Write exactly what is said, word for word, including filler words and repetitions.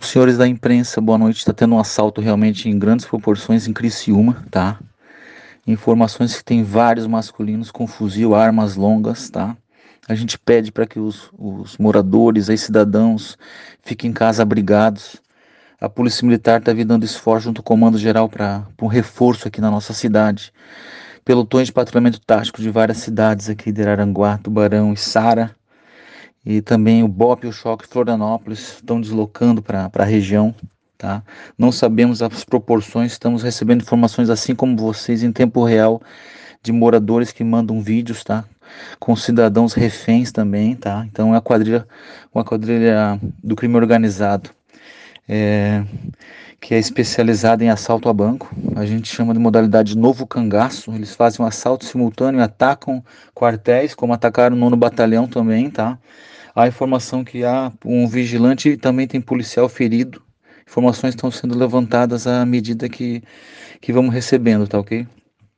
Senhores da imprensa, boa noite. Está tendo um assalto realmente em grandes proporções em Criciúma, tá? Informações que tem vários masculinos com fuzil, armas longas, tá? A gente pede para que os, os moradores, aí cidadãos, fiquem em casa abrigados. A Polícia Militar está dando esforço junto ao Comando Geral para um reforço aqui na nossa cidade. Pelotões de patrulhamento tático de várias cidades aqui de Araranguá, Tubarão e Sara. E também o B O P e o Choque Florianópolis estão deslocando para a região, tá? Não sabemos as proporções, estamos recebendo informações assim como vocês em tempo real de moradores que mandam vídeos, tá? Com cidadãos reféns também, tá? Então é a quadrilha, uma quadrilha do crime organizado, é, que é especializada em assalto a banco. A gente chama de modalidade novo cangaço. Eles fazem um assalto simultâneo, atacam quartéis, como atacaram o nono batalhão também, tá? Há informação que há um vigilante e também tem policial ferido. Informações estão sendo levantadas à medida que, que vamos recebendo, tá ok?